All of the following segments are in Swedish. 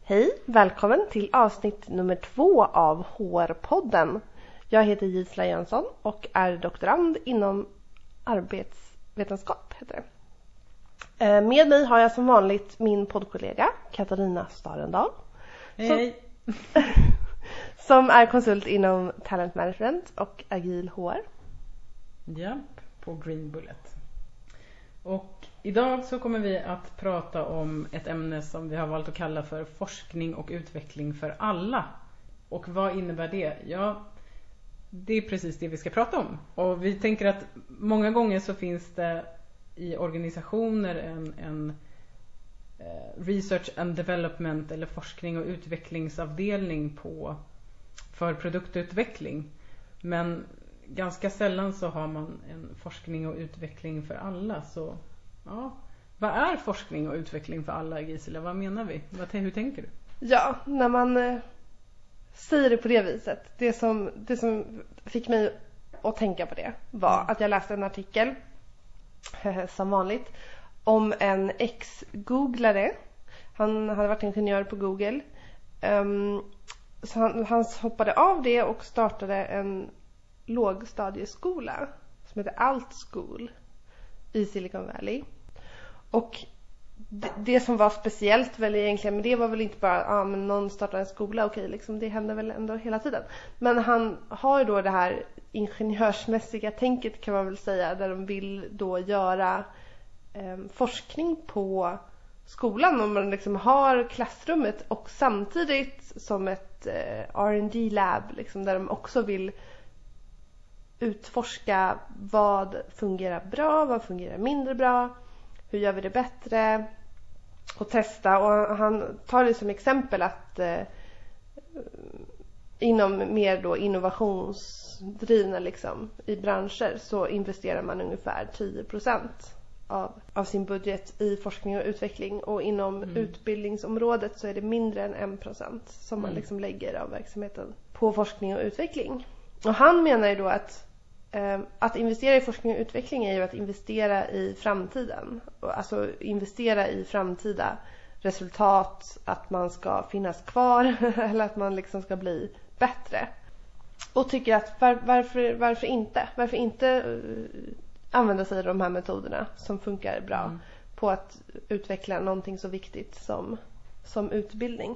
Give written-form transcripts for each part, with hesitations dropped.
Hej, välkommen till avsnitt nummer 2 av HR-podden. Jag heter Gisela Jönsson och är doktorand inom arbetsvetenskap. Heter det. Med mig har jag som vanligt min poddkollega Katarina Starendal. Hej! Som är konsult inom talent management och agil HR. Ja, på Green Bullet. Och idag så kommer vi att prata om ett ämne som vi har valt att kalla för forskning och utveckling för alla. Och vad innebär det? Ja, det är precis det vi ska prata om. Och vi tänker att många gånger så finns det i organisationer en research and development eller forskning och utvecklingsavdelning för produktutveckling. Men ganska sällan så har man en forskning och utveckling för alla. Så ja, vad är forskning och utveckling för alla, Gisela? Vad menar vi? Hur tänker du? Ja, när man säger det på det viset. Det som fick mig att tänka på det var att jag läste en artikel, som vanligt, om en ex-googlare. Han hade varit ingenjör på Google. Så han hoppade av det och startade en lågstadieskola som heter Alt School i Silicon Valley. Och det som var speciellt väl egentligen, men det var väl inte bara men någon startar en skola, okej, liksom, det händer väl ändå hela tiden. Men han har ju då det här ingenjörsmässiga tänket, kan man väl säga, där de vill då göra forskning på skolan, om man liksom har klassrummet och samtidigt som ett R&D-lab liksom, där de också vill utforska vad fungerar bra, vad fungerar mindre bra, hur gör vi det bättre, och testa. Och han tar det som exempel att inom mer då innovationsdrivna liksom, i branscher så investerar man ungefär 10% av sin budget i forskning och utveckling, och inom utbildningsområdet så är det mindre än 1% som man liksom lägger av verksamheten på forskning och utveckling. Och han menar ju då att investera i forskning och utveckling är ju att investera i framtiden. Alltså investera i framtida resultat, att man ska finnas kvar eller att man liksom ska bli bättre. Och tycker att varför inte? Varför inte använda sig av de här metoderna som funkar bra på att utveckla någonting så viktigt som utbildning.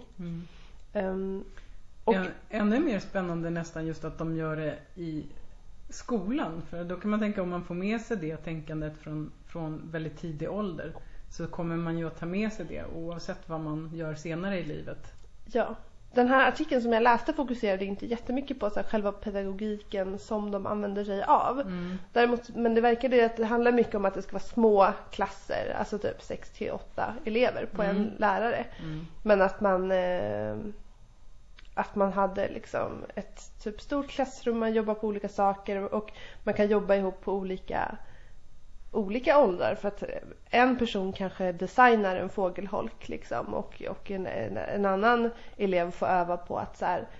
Och ännu mer spännande nästan just att de gör det i skolan. För då kan man tänka, om man får med sig det tänkandet från väldigt tidig ålder, så kommer man ju att ta med sig det oavsett vad man gör senare i livet. Ja. Den här artikeln som jag läste fokuserade inte jättemycket på så här, själva pedagogiken som de använder sig av. Däremot, men det verkade att det handlar mycket om att det ska vara små klasser, alltså typ 6-8 elever på en lärare. Men att man hade liksom ett typ stort klassrum, man jobbar på olika saker och man kan jobba ihop på olika åldrar, för att en person kanske designar en fågelholk liksom, och en annan elev får öva på att så här,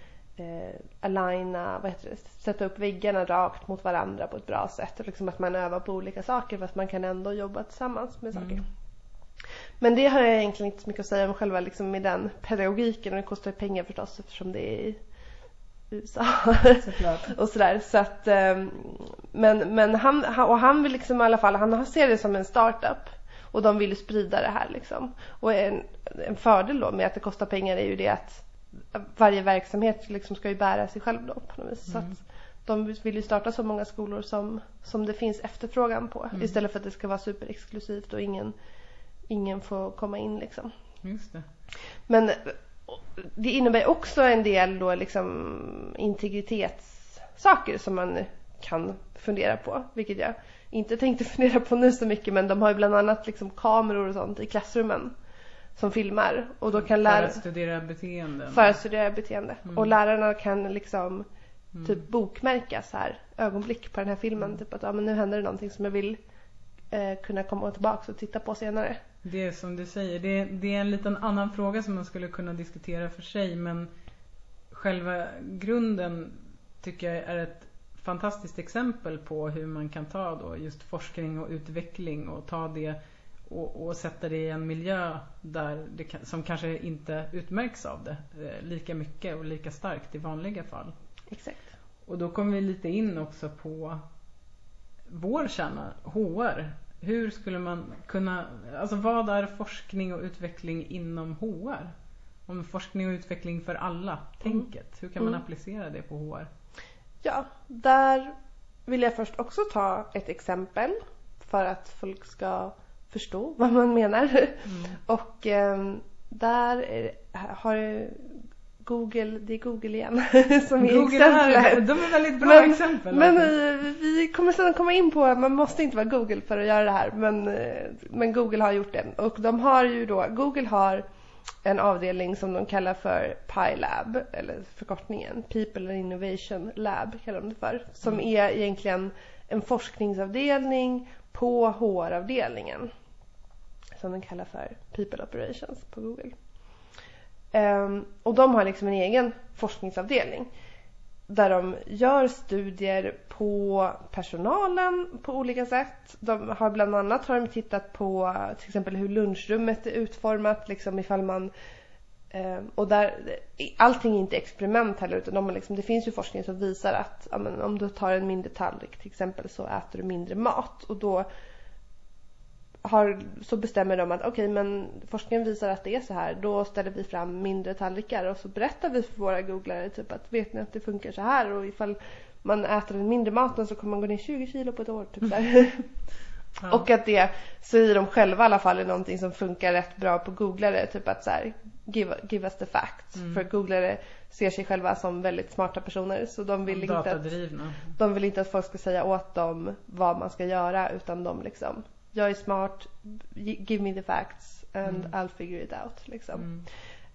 sätta upp väggarna rakt mot varandra på ett bra sätt, och liksom att man övar på olika saker fast man kan ändå jobba tillsammans med saker. Men det har jag egentligen inte så mycket att säga om själva liksom, med den pedagogiken, och det kostar ju pengar förstås eftersom det är i USA och sådär. Så att, men han vill liksom i alla fall, han ser det som en startup och de vill sprida det här liksom. Och en fördel då med att det kostar pengar är ju det att varje verksamhet liksom ska ju bära sig själv då på något vis. Så att de vill ju starta så många skolor som det finns efterfrågan på, istället för att det ska vara superexklusivt och ingen får komma in liksom. Just det. Men det innebär också en del då liksom integritetssaker som man kan fundera på, vilket jag inte tänkte fundera på nu så mycket, men de har ju bland annat liksom kameror och sånt i klassrummen som filmar, och då kan för att studera beteende. Och lärarna kan liksom typ bokmärka så här ögonblick på den här filmen, typ att men nu händer det någonting som jag vill kunna komma tillbaka och titta på senare. Det är som du säger, det är en liten annan fråga som man skulle kunna diskutera för sig, men själva grunden tycker jag är ett fantastiskt exempel på hur man kan ta då just forskning och utveckling och ta det och sätta det i en miljö där som kanske inte utmärks av det lika mycket och lika starkt i vanliga fall. Exakt. Och då kommer vi lite in också på vår kärna, HR. Hur skulle man kunna, alltså vad är forskning och utveckling inom HR? Om forskning och utveckling för alla, tänket. Hur kan man applicera det på HR? Ja, där vill jag först också ta ett exempel för att folk ska förstå vad man menar. Och där har Google, det är Google igen som är Google exempel. De är väldigt bra exempel. Men vi kommer sedan komma in på att man måste inte vara Google för att göra det här. Men Google har gjort det. Och de har ju då, Google har en avdelning som de kallar för PILab, eller förkortningen People and Innovation Lab kallar de det för. Som är egentligen en forskningsavdelning på HR-avdelningen. Som de kallar för People Operations på Google. Och de har liksom en egen forskningsavdelning. Där de gör studier på personalen på olika sätt. De har bland annat tittat på till exempel hur lunchrummet är utformat. Liksom ifall man, och där, allting är inte experiment heller. Utan det finns ju forskning som visar att om du tar en mindre tallrik till exempel så äter du mindre mat. Och då så bestämmer de att men forskningen visar att det är så här. Då ställer vi fram mindre tallrikar och så berättar vi för våra googlare typ att vet ni att det funkar så här, och ifall man äter en mindre maten så kommer man gå ner 20 kilo på ett år typ där. Ja. Och att det säger de själva i alla fall är någonting som funkar rätt bra på googlare, typ att så här, give us the facts. För googlare ser sig själva som väldigt smarta personer, så de vill inte att folk ska säga åt dem vad man ska göra, utan de liksom, jag är smart, give me the facts and I'll figure it out liksom.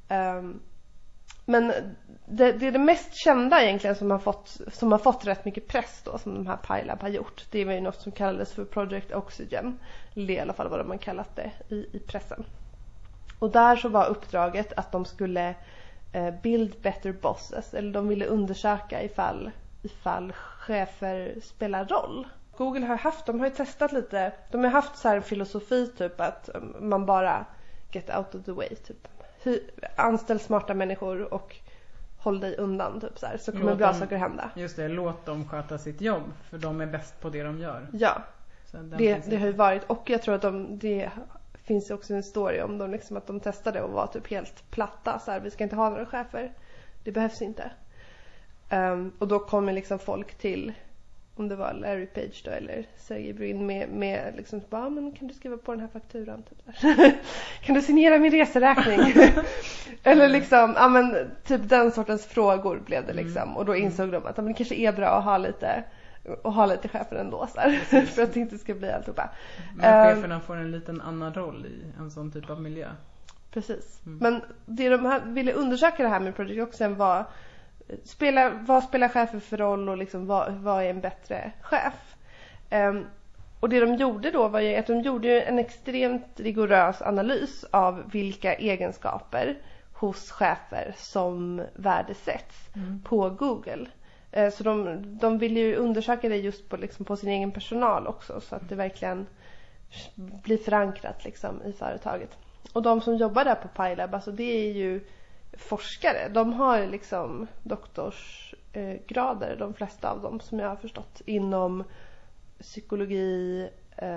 Men det är det mest kända egentligen som har fått rätt mycket press då, som de här PILab har gjort. Det var ju något som kallades för Project Oxygen. Det är i alla fall vad de har kallat det i pressen. Och där så var uppdraget att de skulle build better bosses, eller de ville undersöka ifall chefer spelar roll. Google de har ju testat lite. De har haft så här en filosofi typ att man bara get out of the way typ. Anställ smarta människor och håll dig undan typ så kommer bra saker hända. Just det, låt dem sköta sitt jobb, för de är bäst på det de gör. Ja. Det har ju varit, och jag tror att det finns också en story om dem liksom, att de testade och var typ helt platta så här, vi ska inte ha några chefer. Det behövs inte. Och då kommer liksom folk till, om det var Larry Page då eller Sergey Brin med liksom bara, men kan du skriva på den här fakturan typ där? Kan du signera min reseräkning? Eller liksom, typ den sortens frågor blev det liksom. Och då insåg de att det kanske är bra att ha lite chefer ändå så här, för att det inte ska bli alltihopa. Men cheferna får en liten annan roll i en sån typ av miljö. Precis. Men det de ville undersöka det här med Project Oxygen var vad spelar chefer för roll, och liksom vad är en bättre chef. Och det de gjorde då var ju att de gjorde en extremt rigorös analys av vilka egenskaper hos chefer som värdesätts på Google. Så de ville ju undersöka det just på sin egen personal också, så att det verkligen blir förankrat liksom i företaget. Och de som jobbar där på PILab, alltså det är ju forskare. De har liksom doktorsgrader, de flesta av dem som jag har förstått, inom psykologi,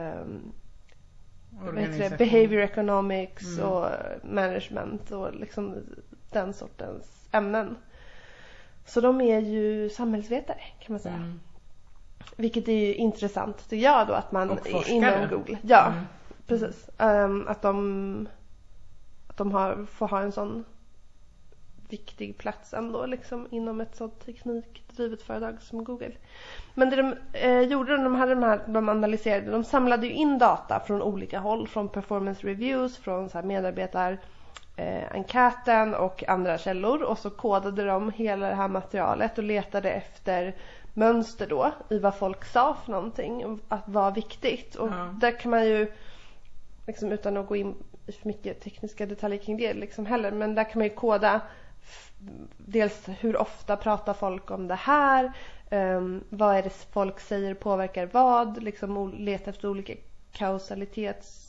behavior economics och management och liksom den sortens ämnen. Så de är ju samhällsvetare kan man säga. Vilket är ju intressant tycker jag då, att man inom Google. Ja, precis. Att de får ha en sån viktig plats ändå liksom inom ett sådant teknikdrivet företag som Google. Men det de gjorde, de analyserade, de samlade ju in data från olika håll, från performance reviews, från så här medarbetarenkäten och andra källor, och så kodade de hela det här materialet och letade efter mönster då i vad folk sa för någonting att var viktigt. Och där kan man ju liksom, utan att gå in i för mycket tekniska detaljer kring det liksom heller, men där kan man ju koda dels hur ofta pratar folk om det här, vad är det folk säger påverkar vad, liksom leta efter olika kausalitets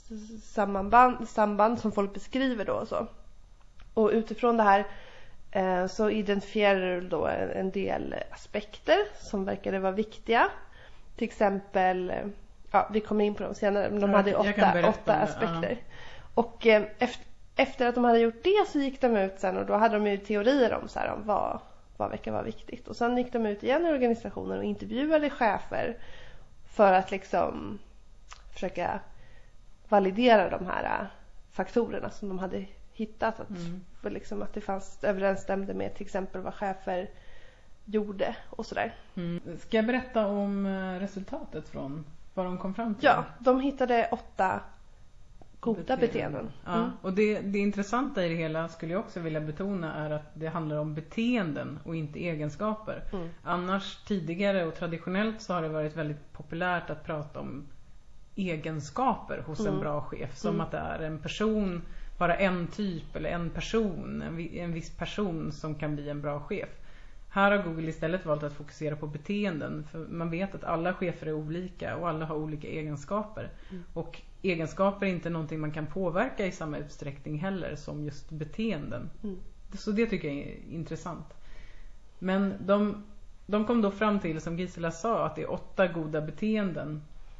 samband som folk beskriver då och så. Och utifrån det här så identifierar du då en del aspekter som verkade vara viktiga. Till exempel, vi kommer in på dem senare, men de hade 8 aspekter. Och efter att de hade gjort det så gick de ut sen och då hade de ju teorier om, så här, om vad verkar vara viktigt. Och sen gick de ut igen i organisationen och intervjuade chefer för att liksom försöka validera de här faktorerna som de hade hittat. För liksom att det överensstämde med till exempel vad chefer gjorde och sådär. Ska jag berätta om resultatet från vad de kom fram till? Ja, de hittade 8 goda beteenden. Ja, och det intressanta i det hela skulle jag också vilja betona är att det handlar om beteenden och inte egenskaper. Annars tidigare och traditionellt så har det varit väldigt populärt att prata om egenskaper hos en bra chef. Som att det är en person, bara en typ eller en person, en viss person som kan bli en bra chef. Här har Google istället valt att fokusera på beteenden. För man vet att alla chefer är olika och alla har olika egenskaper. Och egenskaper är inte någonting man kan påverka i samma utsträckning heller som just beteenden. Så det tycker jag är intressant. Men de kom då fram till, som Gisela sa, att det är 8 goda beteenden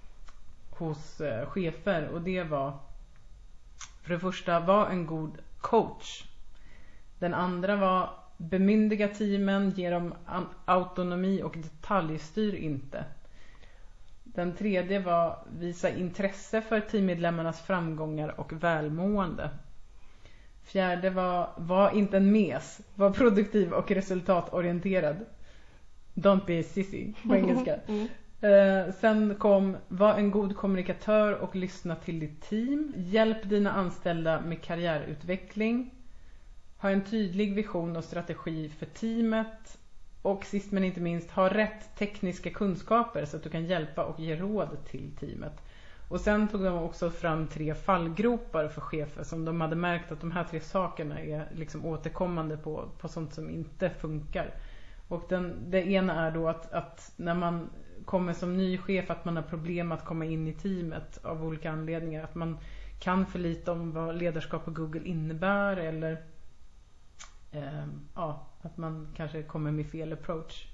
hos chefer. Och det var: för det första, var en god coach. Den andra var: bemyndiga teamen, ge dem autonomi och detaljstyr inte. Den tredje var: visa intresse för teammedlemmarnas framgångar och välmående. Fjärde var inte en mes, var produktiv och resultatorienterad. Don't be a sissy på engelska. Sen kom: var en god kommunikatör och lyssna till ditt team. Hjälp dina anställda med karriärutveckling. Ha en tydlig vision och strategi för teamet. Och sist men inte minst, ha rätt tekniska kunskaper så att du kan hjälpa och ge råd till teamet. Och sen tog de också fram 3 fallgropar för chefer som de hade märkt att de här 3 sakerna är liksom återkommande på sånt som inte funkar. Och det ena är då att när man kommer som ny chef, att man har problem att komma in i teamet av olika anledningar. Att man kan för lite om vad ledarskap på Google innebär, eller att man kanske kommer med fel approach.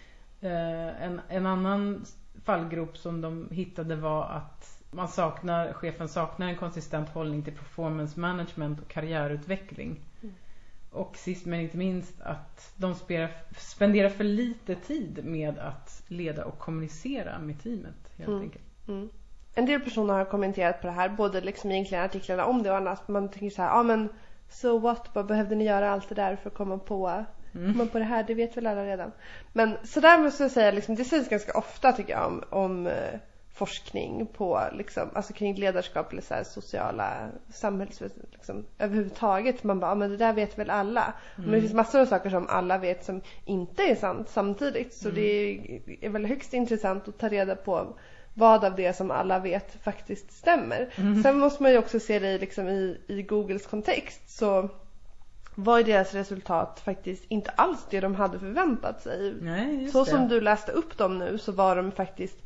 En annan fallgrop som de hittade var att chefen saknar en konsistent hållning till performance management och karriärutveckling. Och sist men inte minst att de spenderar för lite tid med att leda och kommunicera med teamet helt enkelt. En del personer har kommenterat på det här, både liksom egentligen artiklarna om det och annat. Man tänker så här, men so what? Vad behövde ni göra allt det där för att komma på det här? Det vet väl alla redan. Men så där måste jag säga, liksom, det sägs ganska ofta tycker jag om forskning på liksom, alltså kring ledarskap eller så här, sociala samhälls liksom, överhuvudtaget. Man bara, men det där vet väl alla. Men det finns massor av saker som alla vet som inte är sant samtidigt. Så det är väl högst intressant att ta reda på vad av det som alla vet faktiskt stämmer. Sen måste man ju också se det liksom i Googles kontext, så var ju deras resultat faktiskt inte alls det de hade förväntat sig. Nej, så som du läste upp dem nu så var de faktiskt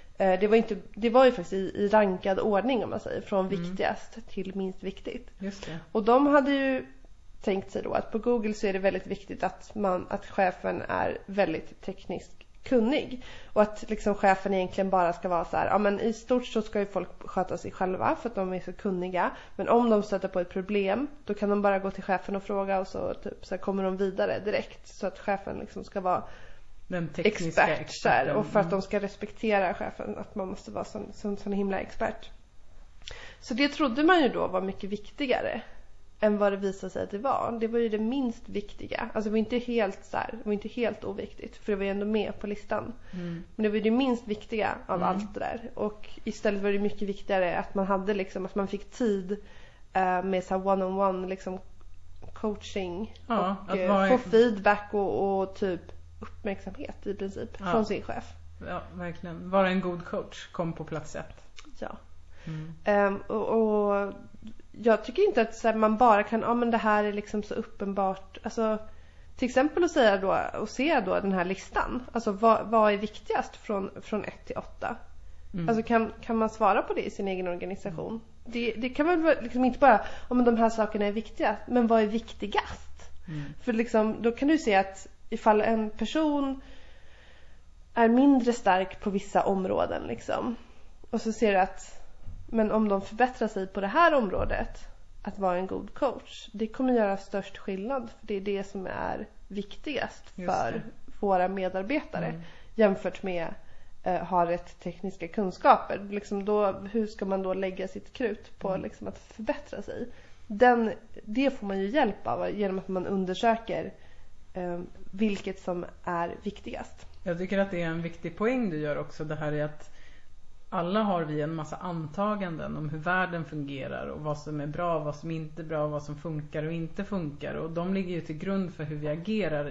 det var ju faktiskt i rankad ordning om man säger, från viktigast till minst viktigt. Just det. Och de hade ju tänkt sig då att på Google så är det väldigt viktigt att chefen är väldigt tekniskt kunnig. Och att liksom chefen egentligen bara ska vara så här, men i stort så ska ju folk sköta sig själva för att de är så kunniga. Men om de stöter på ett problem, då kan de bara gå till chefen och fråga och så typ så kommer de vidare direkt. Så att chefen liksom ska vara den tekniska experten. Och för att de ska respektera chefen, att man måste vara sån himla expert. Så det trodde man ju då var mycket viktigare än vad det visade sig att det var. Det var ju det minst viktiga. Alltså det var inte helt så här, det var inte helt oviktigt, för det var ju ändå med på listan. Men det var ju det minst viktiga av allt det där. Och istället var det mycket viktigare att man hade liksom, att man fick tid med så här one-on-one liksom coaching och få feedback och typ uppmärksamhet i princip från sin chef. Ja, verkligen. Vara en god coach kom på plats 1. Ja. Och jag tycker inte att så här, man bara kan, men det här är liksom så uppenbart. Alltså till exempel att säga då och se då den här listan. Alltså vad är viktigast från 1 till 8? Alltså kan man svara på det i sin egen organisation? Det kan väl liksom inte bara om de här sakerna är viktiga, men vad är viktigast? För liksom, då kan du se att ifall en person är mindre stark på vissa områden liksom, och så ser du att men om de förbättrar sig på det här området, att vara en god coach, det kommer göra störst skillnad, för det är det som är viktigast för våra medarbetare jämfört med har rätt tekniska kunskaper. Liksom då, hur ska man då lägga sitt krut på liksom att förbättra sig? Det får man ju hjälp av genom att man undersöker vilket som är viktigast. Jag tycker att det är en viktig poäng du gör också. Det här är att alla har vi en massa antaganden om hur världen fungerar och vad som är bra, vad som inte är bra, vad som funkar och inte funkar. Och de ligger ju till grund för hur vi agerar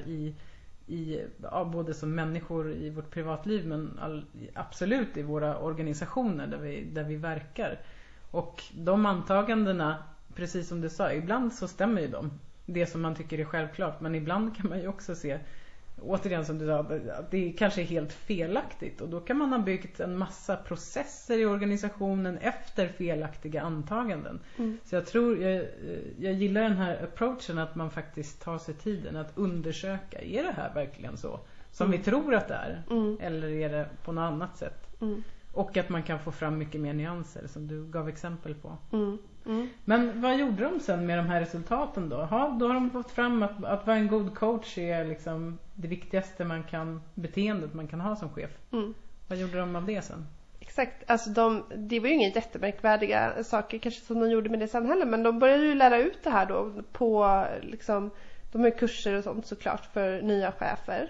både som människor i vårt privatliv, men absolut i våra organisationer där vi verkar. Och de antagandena, precis som du sa, ibland så stämmer ju de. Det som man tycker är självklart, men ibland kan man ju också se, återigen som du sa, att det kanske är helt felaktigt. Och då kan man ha byggt en massa processer i organisationen efter felaktiga antaganden. Så jag gillar den här approachen, att man faktiskt tar sig tiden att undersöka, är det här verkligen så som vi tror att det är? Eller är det på något annat sätt? Och att man kan få fram mycket mer nyanser, som du gav exempel på. Men vad gjorde de sen med de här resultaten då? Då har de fått fram att vara en god coach är liksom det viktigaste beteendet man kan ha som chef. Vad gjorde de av det sen? Exakt, alltså det var ju inga jättemärkvärdiga saker kanske som de gjorde med det sen heller, men de började ju lära ut det här då på liksom, de har ju kurser och sånt såklart för nya chefer.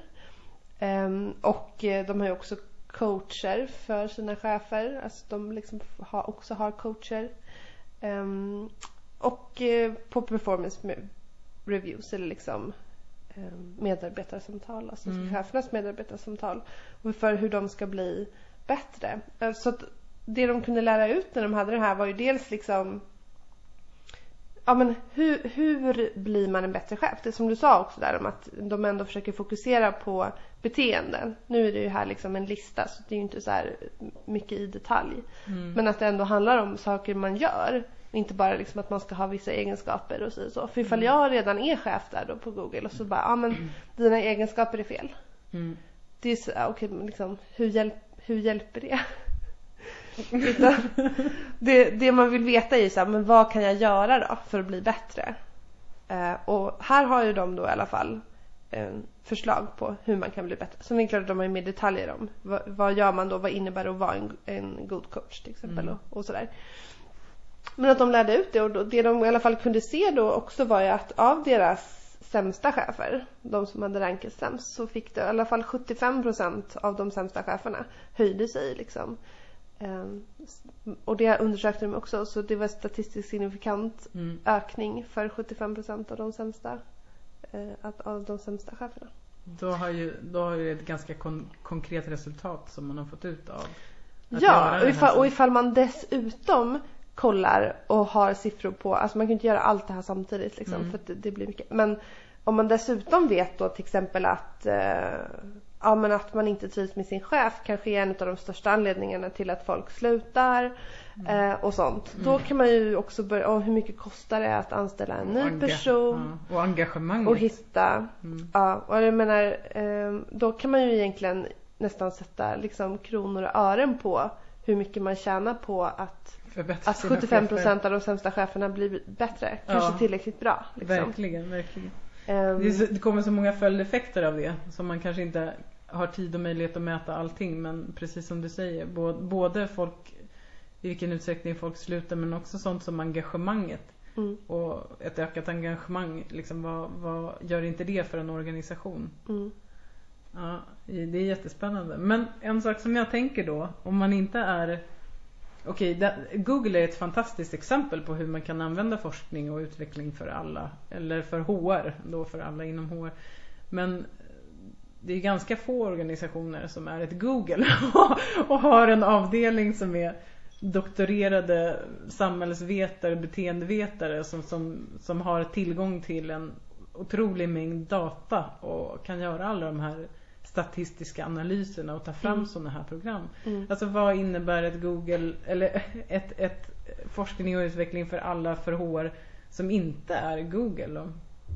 Och de har ju också coacher för sina chefer, alltså de liksom också har coacher. Och på performance reviews eller liksom medarbetarsamtal, alltså chefernas medarbetarsamtal, och för hur de ska bli bättre. Så att det de kunde lära ut när de hade det här var ju dels liksom, ja men hur blir man en bättre chef? Det som du sa också där om att de ändå försöker fokusera på beteenden. Nu är det ju här liksom en lista, så det är ju inte så här mycket i detalj. Men att det ändå handlar om saker man gör. Inte bara liksom att man ska ha vissa egenskaper och så. För ifall jag redan är chef där då på Google och så bara, ja men dina egenskaper är fel. Det är så, okej, liksom, hur hjälper det? det man vill veta är så här, men vad kan jag göra då för att bli bättre? Och här har ju de då i alla fall förslag på hur man kan bli bättre. Sen är det klart att de har ju mer detaljer om vad gör man då, vad innebär det att vara en god coach till exempel och sådär. Men att de lärde ut det, och det de i alla fall kunde se då också var ju att av deras sämsta chefer, de som hade rankats sämst, så fick det i alla fall 75% av de sämsta cheferna höjde sig liksom. Och det undersökte de också, så det var statistiskt signifikant ökning för 75% av de sämsta cheferna. Då har ju ett ganska konkret resultat som man har fått ut av att ja, och ifall man dessutom kollar och har siffror på, alltså man kan inte göra allt det här samtidigt liksom, för att det blir mycket. Men om man dessutom vet då till exempel att men att man inte trivs med sin chef kanske är en av de största anledningarna till att folk slutar och sånt. Då kan man ju också börja, hur mycket kostar det att anställa en ny person och engagemanget och hitta och jag menar då kan man ju egentligen nästan sätta liksom kronor och ören på hur mycket man tjänar på att 75% av de sämsta cheferna blir bättre, kanske tillräckligt bra liksom. Verkligen. Det kommer så många följdeffekter av det som man kanske inte har tid och möjlighet att mäta allting, men precis som du säger, både folk, i vilken utsträckning folk slutar, men också sånt som engagemanget och ett ökat engagemang liksom, vad gör inte det för en organisation? Ja, det är jättespännande. Men en sak som jag tänker då, om man inte är Google är ett fantastiskt exempel på hur man kan använda forskning och utveckling för alla, eller för HR då, för alla inom HR. Men det är ganska få organisationer som är ett Google och har en avdelning som är doktorerade samhällsvetare, beteendevetare som har tillgång till en otrolig mängd data och kan göra alla de här statistiska analyserna och ta fram sådana här program. Alltså vad innebär ett Google eller ett forskning och utveckling för alla för HR som inte är Google då?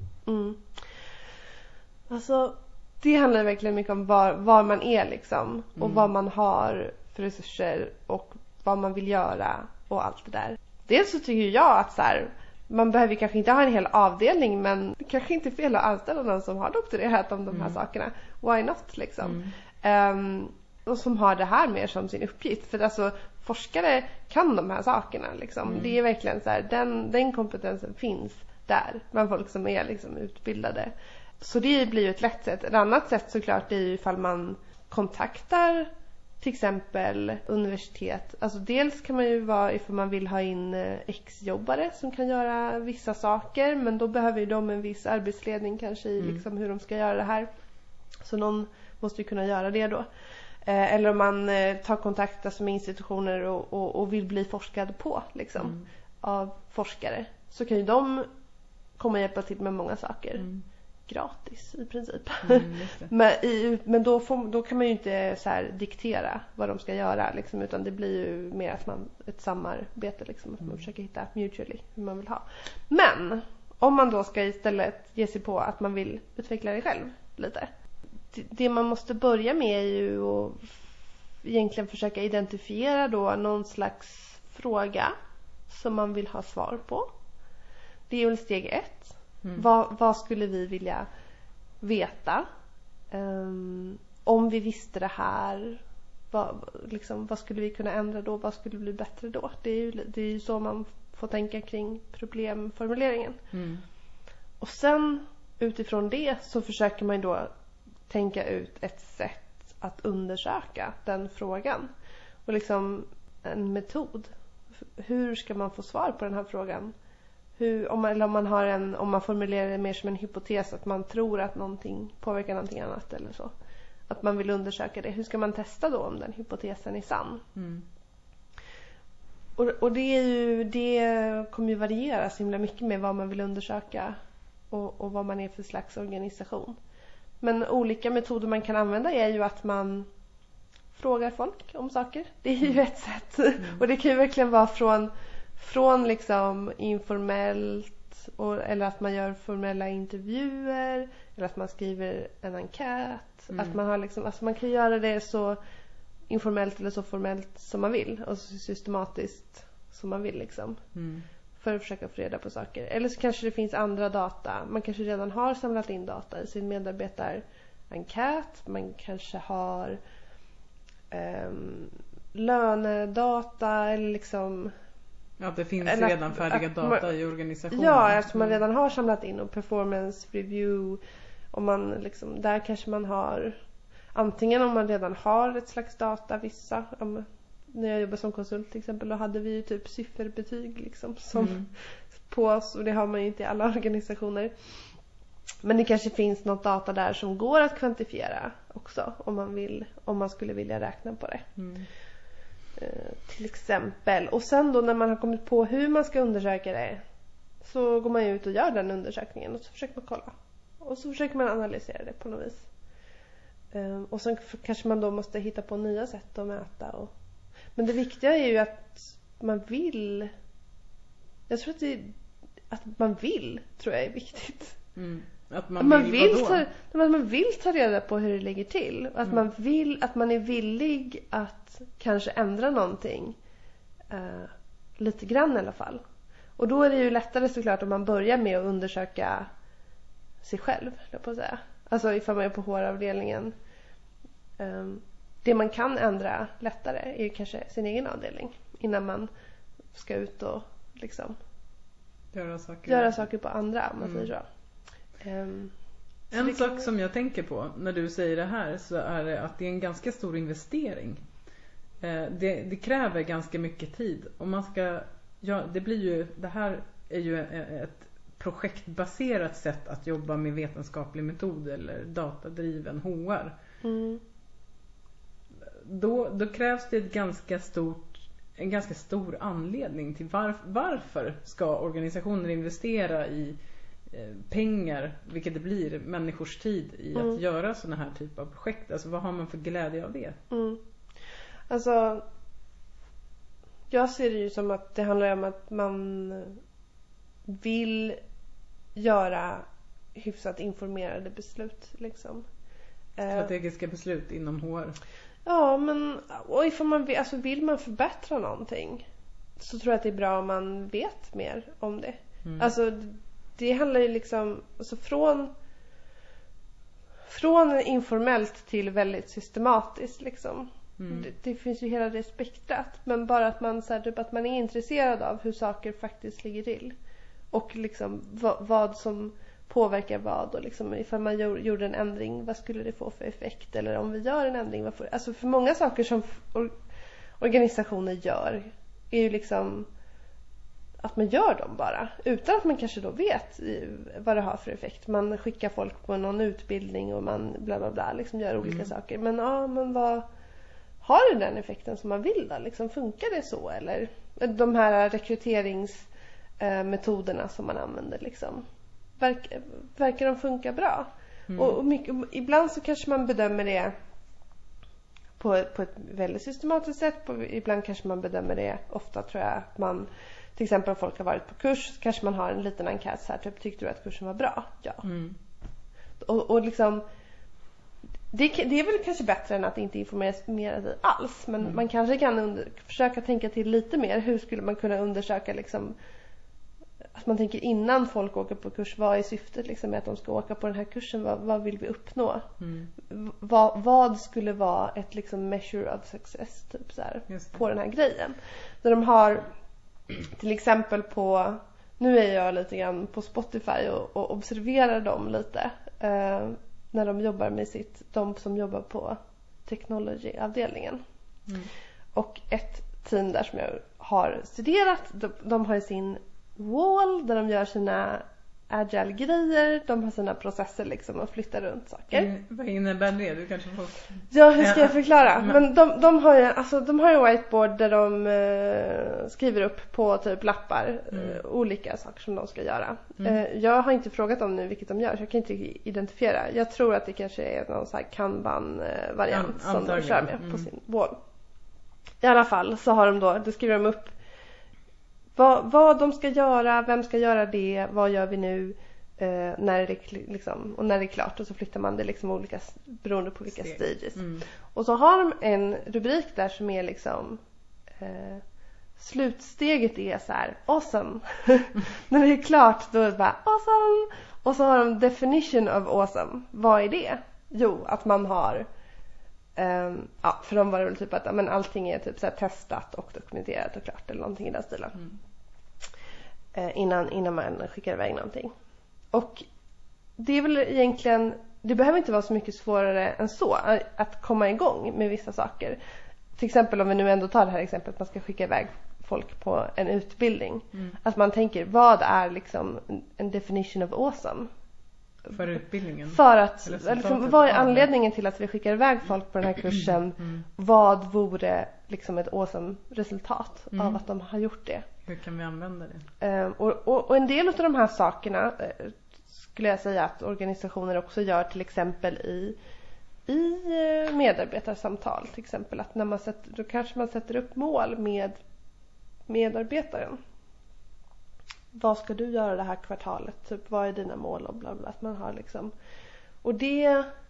Alltså det handlar verkligen mycket om var man är liksom och vad man har för resurser och vad man vill göra och allt det där. Dels så tycker jag att så här, man behöver kanske inte ha en hel avdelning, men det kanske inte är fel att anställa någon som har doktorerat om de här sakerna. Why not liksom? Och som har det här mer som sin uppgift. För alltså forskare kan de här sakerna liksom. Det är verkligen så här, den kompetensen finns där bland folk som är liksom utbildade. Så det blir ju ett lätt sätt. Ett annat sätt såklart är ju ifall man kontaktar till exempel universitet. Alltså dels kan man ju vara ifall man vill ha in exjobbare som kan göra vissa saker. Men då behöver ju de en viss arbetsledning kanske i liksom hur de ska göra det här. Så någon måste ju kunna göra det då. Eller om man tar kontakt alltså med institutioner och vill bli forskad på liksom, av forskare. Så kan ju de komma och hjälpa till med många saker. Gratis i princip. Men då kan man ju inte så här diktera vad de ska göra liksom, utan det blir ju mer att man ett samarbete liksom, att man försöker hitta mutually hur man vill ha. Men om man då ska istället ge sig på att man vill utveckla det själv lite. Det man måste börja med är ju att egentligen försöka identifiera då någon slags fråga som man vill ha svar på. Det är väl steg 1. Vad skulle vi vilja veta? Om vi visste det här, vad skulle vi kunna ändra då? Vad skulle bli bättre då? Det är ju så man får tänka kring problemformuleringen. Och sen utifrån det så försöker man då tänka ut ett sätt att undersöka den frågan. Och liksom en metod. Hur ska man få svar på den här frågan? Om man formulerar det mer som en hypotes att man tror att någonting påverkar någonting annat eller så. Att man vill undersöka det. Hur ska man testa då om den hypotesen är sann? Och det kommer ju variera så himla mycket med vad man vill undersöka och vad man är för slags organisation. Men olika metoder man kan använda är ju att man frågar folk om saker. Det är ju ett sätt. Och det kan ju verkligen vara från liksom informellt eller att man gör formella intervjuer eller att man skriver en enkät. Att man har liksom, alltså man kan göra det så informellt eller så formellt som man vill och så systematiskt som man vill liksom. För att försöka få reda på saker. Eller så kanske det finns andra data. Man kanske redan har samlat in data i sin medarbetarenkät. Man kanske har lönedata eller liksom... Ja, det finns redan färdiga data i organisationen. Ja, eftersom man redan har samlat in och performance review. Och man liksom, där kanske man har... Antingen om man redan har ett slags data, vissa... När jag jobbade som konsult till exempel, då hade vi ju typ sifferbetyg liksom som på oss, och det har man ju inte i alla organisationer. Men det kanske finns något data där som går att kvantifiera också om man skulle vilja räkna på det. Till exempel. Och sen då när man har kommit på hur man ska undersöka det, så går man ut och gör den undersökningen och så försöker man kolla. Och så försöker man analysera det på något vis. Och sen kanske man då måste hitta på nya sätt att mäta. Men det viktiga är ju att man vill... Jag tror att man vill, tror jag är viktigt. Att man vill ta reda på hur det ligger till. Att man är villig att kanske ändra någonting. Lite grann i alla fall. Och då är det ju lättare såklart om man börjar med att undersöka sig själv, på att säga. Alltså ifall man är på HR-avdelningen. Det man kan ändra lättare är ju kanske sin egen avdelning. Innan man ska ut och liksom göra saker på andra, om man säger så. En sak som jag tänker på när du säger det här, så är det att det är en ganska stor investering. Det kräver ganska mycket tid. Och det här är ju ett projektbaserat sätt att jobba med vetenskaplig metod eller datadriven HR. Då krävs det en ganska stor anledning till varför ska organisationer investera pengar, vilket det blir, människors tid i att göra såna här typer av projekt. Alltså vad har man för glädje av det? Alltså jag ser det ju som att det handlar om att man vill göra hyfsat informerade beslut liksom. Strategiska beslut inom HR. Ja, men och ifall man vill man förbättra någonting så tror jag att det är bra om man vet mer om det. Alltså det handlar ju liksom alltså från informellt till väldigt systematiskt liksom. Det finns ju hela det spektrat, men bara att man så här, typ att man är intresserad av hur saker faktiskt ligger till och liksom vad som påverkar vad och liksom ifall man gjorde en ändring, vad skulle det få för effekt, eller om vi gör en ändring, alltså för många saker som organisationer gör är ju liksom att man gör dem bara utan att man kanske då vet vad det har för effekt. Man skickar folk på någon utbildning och man bla bla bla liksom gör olika saker, men vad har det den effekten som man vill då? Liksom, funkar det så? Eller de här rekryteringsmetoderna som man använder liksom. Verkar de funka bra? Och ibland så kanske man bedömer det på ett väldigt systematiskt sätt. Ibland kanske man bedömer det, ofta tror jag att man, till exempel om folk har varit på kurs så kanske man har en liten enkät så här, typ, tyckte du att kursen var bra? Ja. Och liksom det är väl kanske bättre än att inte informera dig alls. Men man kanske kan försöka tänka till lite mer. Hur skulle man kunna undersöka liksom, att man tänker innan folk åker på kurs, vad är syftet liksom, med att de ska åka på den här kursen? Vad vill vi uppnå? Vad skulle vara ett liksom, measure of success typ, så här, på den här grejen? Där de har till exempel nu är jag lite grann på Spotify och observerar dem lite. När de jobbar med de som jobbar på technology-avdelningen. Och ett team där som jag har studerat, de har sin wall där de gör sina agile grejer, de har sina processer liksom och flyttar runt saker. Vad innebär det? Du kanske får... Ja, hur ska jag förklara? Men de har ju whiteboard där de skriver upp på typ lappar olika saker som de ska göra. Jag har inte frågat dem nu vilket de gör, så jag kan inte identifiera. Jag tror att det kanske är någon så här Kanban-variant som de kör med på sin wall. I alla fall så har då skriver de upp vad de ska göra, vem ska göra det, vad gör vi nu, när det liksom, och när det är klart, och så flyttar man det liksom olika beroende på vilka stages. Och så har de en rubrik där som är liksom slutsteget är så här awesome. När det är klart då är det bara awesome. Och så har de definition of awesome. Vad är det? Jo, att man har för de var det väl typ att men allting är typ så här testat och dokumenterat och klart eller någonting i den stilen. Innan man skickar iväg någonting. Och det är väl egentligen, det behöver inte vara så mycket svårare än så att komma igång med vissa saker. Till exempel om vi nu ändå tar det här exemplet att man ska skicka iväg folk på en utbildning. Att man tänker, vad är liksom en definition of awesome? För utbildningen? För att, liksom, vad är anledningen till att vi skickar iväg folk på den här kursen? Vad vore liksom ett awesome resultat av att de har gjort det? Hur kan vi använda det? Och en del av de här sakerna skulle jag säga att organisationer också gör, till exempel i medarbetarsamtal. Till exempel att när man då kanske man sätter upp mål med medarbetaren. Vad ska du göra det här kvartalet? Typ, vad är dina mål och bla bla. Att man har liksom, och det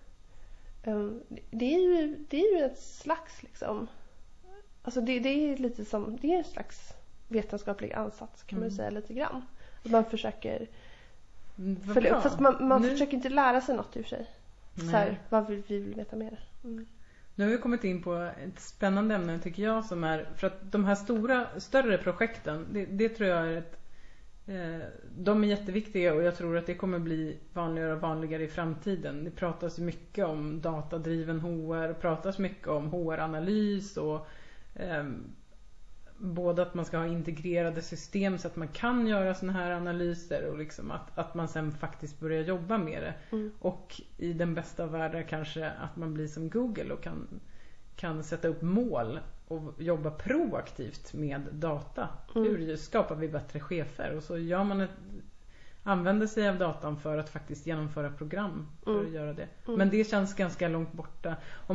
är ju ett slags liksom, alltså det är lite som, det är en slags vetenskaplig ansats kan man säga lite grann. Att man försöker följa upp, fast man försöker inte lära sig något i och för sig. Så här, vad vi vill veta mer. Nu har vi kommit in på ett spännande ämne tycker jag, som är, för att de här större projekten, det tror jag är de är jätteviktiga, och jag tror att det kommer bli vanligare och vanligare i framtiden. Det pratas mycket om datadriven HR, pratas mycket om HR-analys och både att man ska ha integrerade system så att man kan göra såna här analyser och liksom att man sen faktiskt börjar jobba med det. Och i den bästa världen kanske att man blir som Google och kan sätta upp mål och jobba proaktivt med data. Hur skapar vi bättre chefer? Och så gör man använder sig av datan för att faktiskt genomföra program för att göra det. Men det känns ganska långt borta. Och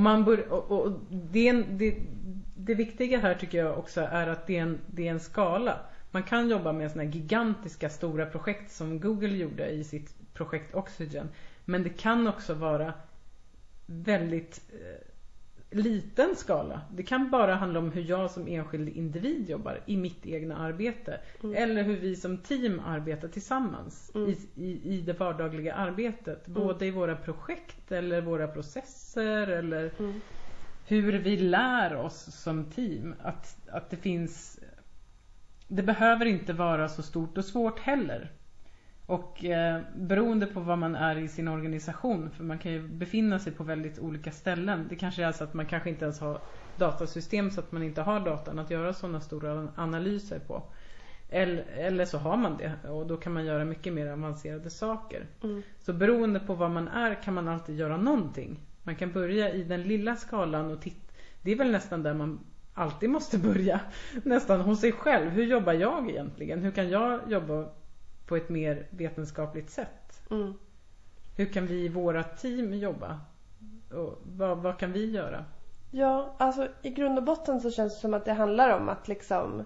det viktiga här tycker jag också är att det är en skala. Man kan jobba med såna här gigantiska stora projekt som Google gjorde i sitt projekt Oxygen. Men det kan också vara väldigt liten skala. Det kan bara handla om hur jag som enskild individ jobbar i mitt egna arbete. Eller hur vi som team arbetar tillsammans i det vardagliga arbetet. Både i våra projekt eller våra processer eller hur vi lär oss som team. Att det finns... Det behöver inte vara så stort och svårt heller. Och beroende på vad man är i sin organisation, för man kan ju befinna sig på väldigt olika ställen. Det kanske är så att man kanske inte ens har datasystem så att man inte har datan att göra sådana stora analyser på. Eller så har man det och då kan man göra mycket mer avancerade saker. Så beroende på vad man är kan man alltid göra någonting. Man kan börja i den lilla skalan och titta. Det är väl nästan där man alltid måste börja. Nästan hos sig själv. Hur jobbar jag egentligen? Hur kan jag jobba på ett mer vetenskapligt sätt? Hur kan vi i våra team jobba? Och vad kan vi göra? Ja, alltså i grund och botten så känns det som att det handlar om att liksom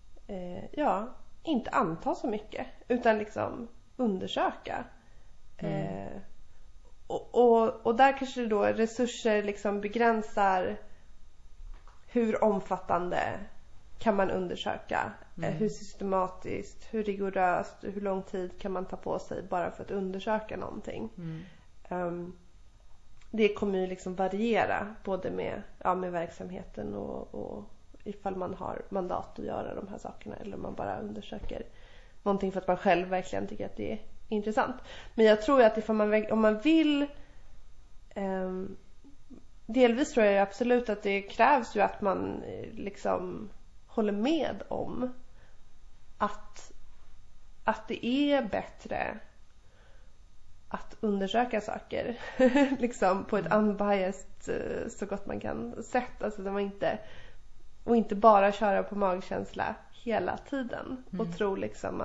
inte anta så mycket utan liksom undersöka. Och där kanske då resurser liksom begränsar hur omfattande kan man undersöka, hur systematiskt, hur rigoröst, hur lång tid kan man ta på sig bara för att undersöka någonting. Det kommer ju liksom variera både med verksamheten och ifall man har mandat att göra de här sakerna eller om man bara undersöker någonting för att man själv verkligen tycker att det är intressant. Men jag tror att om man vill delvis tror jag absolut att det krävs ju att man liksom håller med om att det är bättre att undersöka saker liksom på ett unbiased så gott man kan sätt, alltså inte bara köra på magkänsla hela tiden och tro liksom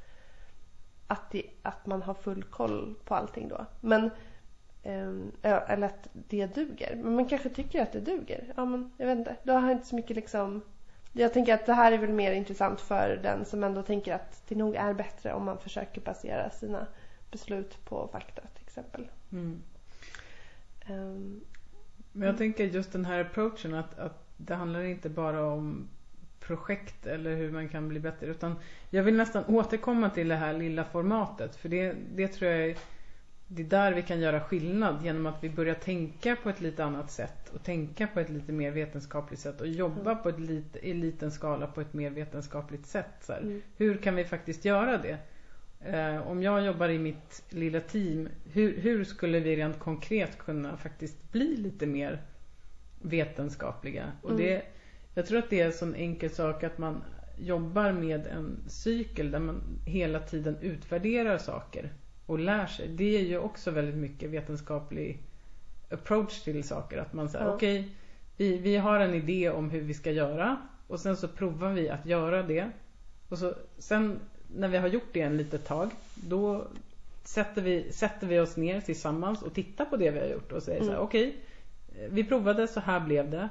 att man har full koll på allting då. Men eller att det duger. Men man kanske tycker att det duger. Ja, men jag vet inte. Då har jag inte så mycket liksom... Jag tänker att det här är väl mer intressant för den som ändå tänker att det nog är bättre om man försöker basera sina beslut på fakta till exempel. Men jag tänker just den här approachen att det handlar inte bara om projekt eller hur man kan bli bättre, utan jag vill nästan återkomma till det här lilla formatet, för det tror jag det är där vi kan göra skillnad genom att vi börjar tänka på ett lite annat sätt och tänka på ett lite mer vetenskapligt sätt och jobba på i liten skala på ett mer vetenskapligt sätt. Så här. Hur kan vi faktiskt göra det? Om jag jobbar i mitt lilla team, hur skulle vi rent konkret kunna faktiskt bli lite mer vetenskapliga? Och jag tror att det är en sån enkel sak att man jobbar med en cykel där man hela tiden utvärderar saker och lär sig. Det är ju också väldigt mycket vetenskaplig approach till saker. Att man säger okej, vi har en idé om hur vi ska göra och sen så provar vi att göra det. Och så sen när vi har gjort det en litet tag, då sätter vi oss ner tillsammans och tittar på det vi har gjort och säger så här, okej, vi provade, så här blev det.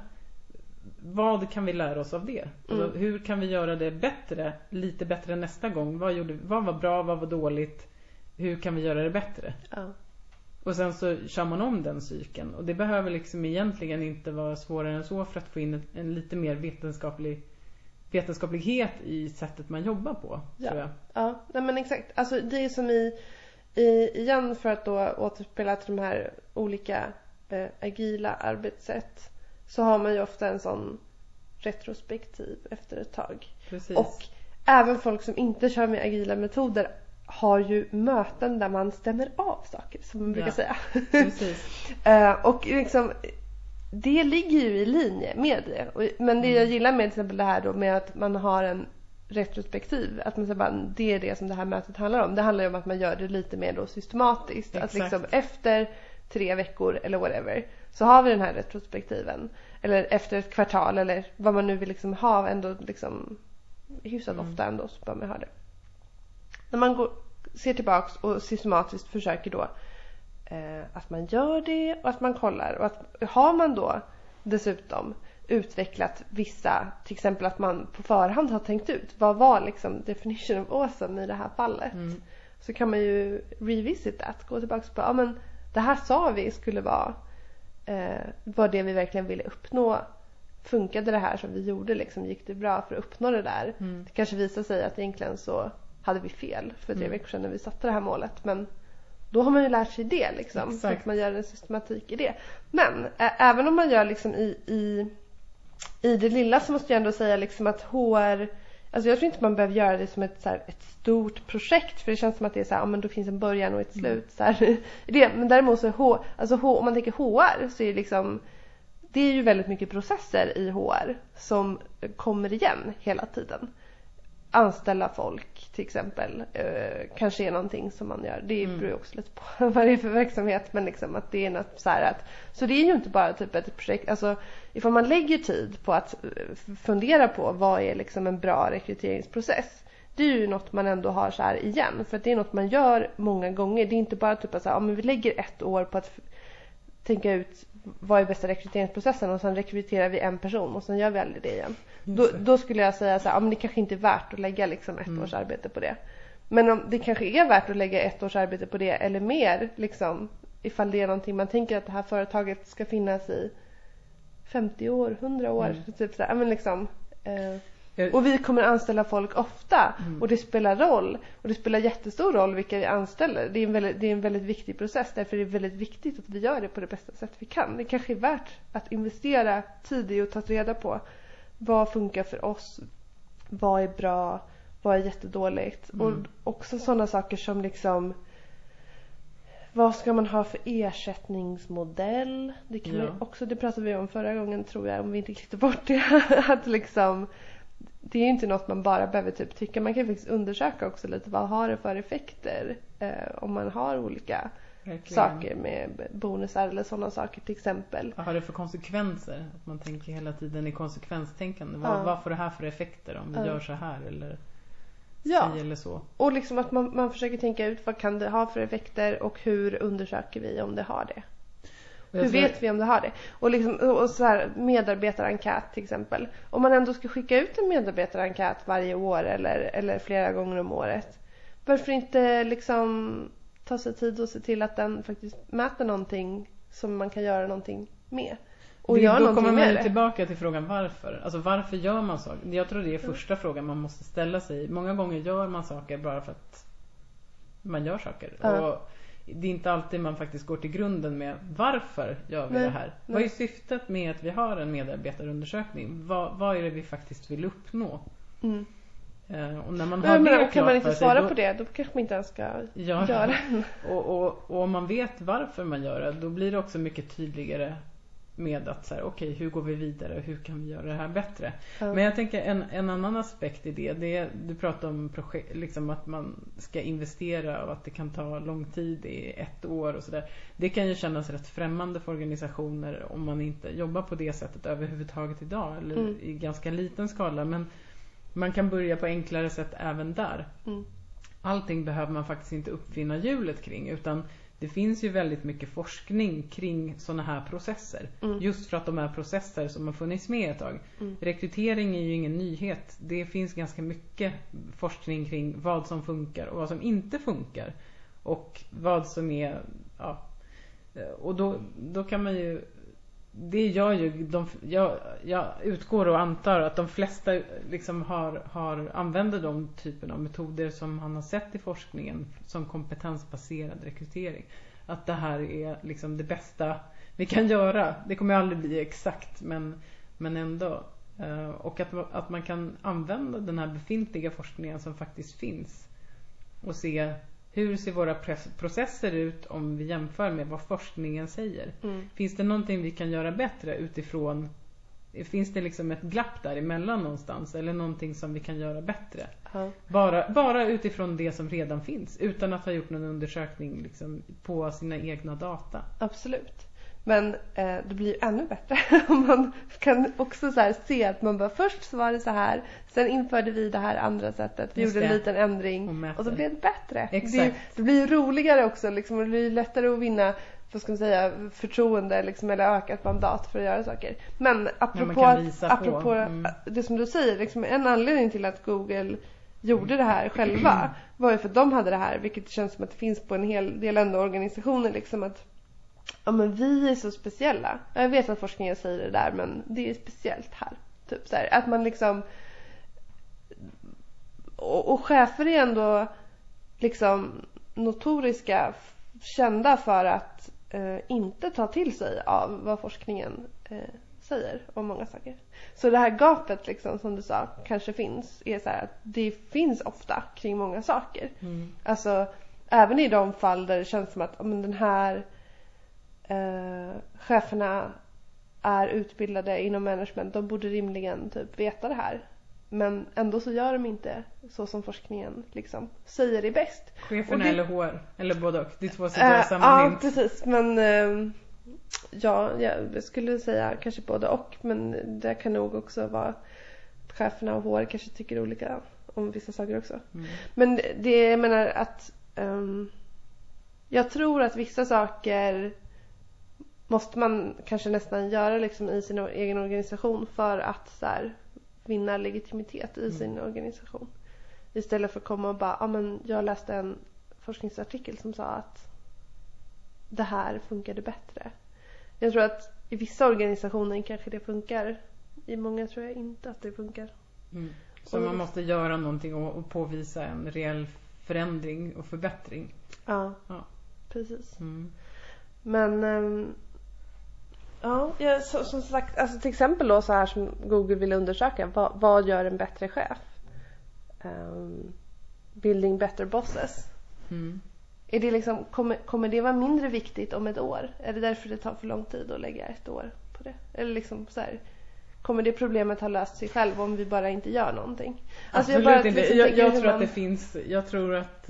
Vad kan vi lära oss av det? Alltså, hur kan vi göra det bättre, lite bättre nästa gång? Vad var bra, vad var dåligt? Hur kan vi göra det bättre? Och sen så kör man om den cykeln. Och det behöver liksom egentligen inte vara svårare än så för att få in en lite mer vetenskaplighet i sättet man jobbar på. Tror jag. Ja, nej men exakt. Alltså det är som igen för att då återspela till de här olika agila arbetssätt, så har man ju ofta en sån retrospektiv efter ett tag. Precis. Och även folk som inte kör med agila metoder har ju möten där man stämmer av saker, som man brukar säga. Precis. Och liksom det ligger ju i linje med det. Men det jag gillar med till exempel det här då med att man har en retrospektiv, att man säger bara, det är det som det här mötet handlar om. Det handlar ju om att man gör det lite mer då systematiskt. Exakt. Att liksom efter 3 veckor eller whatever så har vi den här retrospektiven. Eller efter ett kvartal eller vad man nu vill liksom ha, ändå liksom hyfsat ofta ändå så bör man ha det. När man ser tillbaks och systematiskt försöker då att man gör det och att man kollar. Och att har man då dessutom utvecklat vissa, till exempel att man på förhand har tänkt ut vad var liksom definition of awesome i det här fallet. Så kan man ju revisit that, gå tillbaka på, ja men det här sa vi skulle vara vad det vi verkligen ville uppnå. Funkade det här som vi gjorde liksom, gick det bra för att uppnå det där? Det kanske visar sig att egentligen så hade vi fel för 3 veckor sedan när vi satte det här målet, men då har man ju lärt sig det liksom, så att man gör en systematik i det. Men även om man gör liksom i det lilla, så måste jag ändå säga liksom att HR, alltså jag tror inte man behöver göra det som ett stort projekt, för det känns som att det är så här, ja men då finns en början och ett slut så här, det. Men däremot så om man tänker HR, så är det liksom, det är ju väldigt mycket processer i HR som kommer igen hela tiden. Anställa folk till exempel kanske är någonting som man gör. Det beror ju också lite på vad det är för verksamhet, men liksom att det är något så här att, så det är ju inte bara typ ett projekt, alltså ifall man lägger tid på att fundera på vad är liksom en bra rekryteringsprocess, det är ju något man ändå har så här igen, för att det är något man gör många gånger. Det är inte bara typ att så här, ja, men vi lägger 1 år på att tänka ut vad är bästa rekryteringsprocessen och sen rekryterar vi en person och sen gör vi aldrig det igen. Då skulle jag säga så här, ja, men det kanske inte är värt att lägga liksom 1 års arbete på det. Men om det kanske är värt att lägga 1 års arbete på det eller mer liksom, ifall det är någonting man tänker att det här företaget ska finnas i 50 år, 100 år typ så här, men liksom och vi kommer anställa folk ofta och det spelar roll, och det spelar jättestor roll vilka vi anställer. Det är en väldigt viktig process, därför är det väldigt viktigt att vi gör det på det bästa sätt vi kan. Det kanske är värt att investera tid i och ta reda på vad funkar för oss, vad är bra, vad är jättedåligt. Och också sådana saker som liksom, vad ska man ha för ersättningsmodell? Det kan man också, det pratade vi om förra gången tror jag, om vi inte klickade bort det. Att liksom, det är ju inte något man bara behöver typ tycka. Man kan faktiskt undersöka också lite vad har det för effekter om man har olika saker med bonusar eller sådana saker till exempel. Vad har det för konsekvenser? Att man tänker hela tiden i konsekvenstänkande. Vad får det här för effekter om vi gör så här eller eller så? Och liksom att man försöker tänka ut vad kan det ha för effekter och hur undersöker vi om det har det. Hur vet vi om det har det? Och, liksom, och så här, medarbetarenkät till exempel. Om man ändå ska skicka ut en medarbetarenkät varje år eller flera gånger om året, varför inte liksom ta sig tid och se till att den faktiskt mäter någonting som man kan göra någonting med? Och då kommer man ju tillbaka till frågan varför. Alltså varför gör man saker? Jag tror det är första frågan man måste ställa sig. Många gånger gör man saker bara för att man gör saker. Och det är inte alltid man faktiskt går till grunden med varför gör vi det här. Vad är syftet med att vi har en medarbetarundersökning? Vad är det vi faktiskt vill uppnå? Och när man har det kan man inte svara på det, då kanske man inte ens ska göra det. Och om man vet varför man gör det, då blir det också mycket tydligare med att så här, okej, hur går vi vidare och hur kan vi göra det här bättre? Men jag tänker en annan aspekt i det du pratar om liksom att man ska investera och att det kan ta lång tid i 1 år och sådär. Det kan ju kännas rätt främmande för organisationer om man inte jobbar på det sättet överhuvudtaget idag eller i ganska liten skala, men man kan börja på enklare sätt även där. Allting behöver man faktiskt inte uppfinna hjulet kring, utan det finns ju väldigt mycket forskning kring sådana här processer. Just för att de är processer som har funnits med ett tag. Rekrytering är ju ingen nyhet. Det finns ganska mycket forskning kring vad som funkar och vad som inte funkar. Och vad som är... Ja. Och då kan man ju... Det gör ju... Jag utgår och antar att de flesta liksom använder de typen av metoder som man har sett i forskningen som kompetensbaserad rekrytering. Att det här är liksom det bästa vi kan göra. Det kommer aldrig bli exakt, men ändå. Och att man kan använda den här befintliga forskningen som faktiskt finns och se hur ser våra processer ut om vi jämför med vad forskningen säger. Finns det någonting vi kan göra bättre utifrån? Finns det liksom ett glapp däremellan någonstans? Eller någonting som vi kan göra bättre? Bara utifrån det som redan finns. Utan att ha gjort någon undersökning liksom på sina egna data. Absolut. Men det blir ju ännu bättre om man kan också så här se att man bara först så var det så här, sen införde vi det här andra sättet, vi gjorde en liten ändring och så blev det bättre. Det blir ju roligare också liksom, och det blir lättare att vinna, vad ska man säga, förtroende liksom, eller ökat mandat för att göra saker. Men apropå det som du säger, liksom, en anledning till att Google gjorde det här själva var ju för att de hade det här, vilket känns som att det finns på en hel del ändå organisationer liksom, att ja, men vi är så speciella. Jag vet att forskningen säger det där, men det är speciellt här. Typ så här, att man liksom och chefer är ändå liksom notoriska, kända för att inte ta till sig av vad forskningen säger om många saker. Så det här gapet liksom, som du sa, kanske finns, är så här att det finns ofta kring många saker. Alltså även i de fall där det känns som att men den här cheferna är utbildade inom management, de borde rimligen typ veta det här. Men ändå så gör de inte så som forskningen liksom säger är bäst. Cheferna eller HR, eller både och. Det är två sidor av samma mynt. Ja, precis. Men jag skulle säga kanske både och. Men det kan nog också vara att cheferna och HR kanske tycker olika om vissa saker också. Men det, jag menar att jag tror att vissa saker måste man kanske nästan göra liksom i sin egen organisation för att så här, vinna legitimitet i sin organisation. Istället för att komma och bara, men jag läste en forskningsartikel som sa att det här funkade bättre. Jag tror att i vissa organisationer kanske det funkar. I många tror jag inte att det funkar. Så man måste göra någonting och påvisa en reell förändring och förbättring. Ja. Precis. Men som sagt, alltså till exempel då så här som Google vill undersöka, vad gör en bättre chef? Building better bosses. Är det liksom, kommer det vara mindre viktigt om ett år? Är det därför det tar för lång tid att lägga ett år på det? Eller liksom så här, kommer det problemet ha löst sig själv om vi bara inte gör någonting? Alltså absolut inte. Jag tror att det finns, jag tror att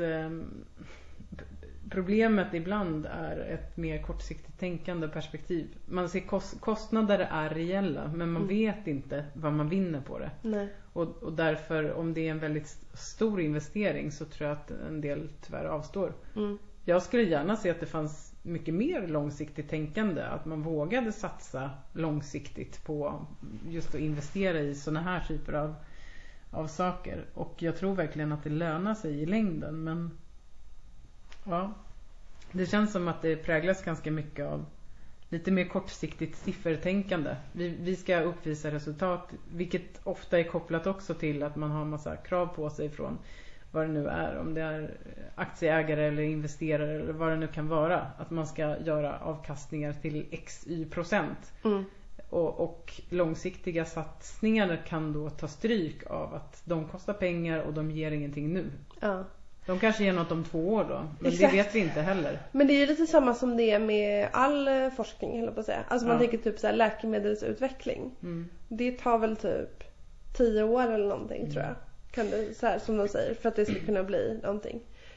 problemet ibland är ett mer kortsiktigt tänkande perspektiv. Man ser kostnader är reella, men man vet inte vad man vinner på det. Nej. Och därför, om det är en väldigt stor investering, så tror jag att en del tyvärr avstår. Jag skulle gärna se att det fanns mycket mer långsiktigt tänkande, att man vågade satsa långsiktigt på just att investera i såna här typer av saker. Och jag tror verkligen att det lönar sig i längden, men ja, det känns som att det präglas ganska mycket av lite mer kortsiktigt siffertänkande. Vi ska uppvisa resultat, vilket ofta är kopplat också till att man har massa krav på sig från vad det nu är, om det är aktieägare eller investerare eller vad det nu kan vara, att man ska göra avkastningar till XY%. Och långsiktiga satsningar kan då ta stryk av att de kostar pengar och de ger ingenting nu. De kanske ger något om 2 år då, men det vet vi inte heller. Men det är ju lite samma som det är med all forskning, eller på att säga. Alltså man tänker typ så här, läkemedelsutveckling. Det tar väl typ 10 år eller någonting, tror jag. Kan det, så här, som de säger, för att det ska kunna bli någonting.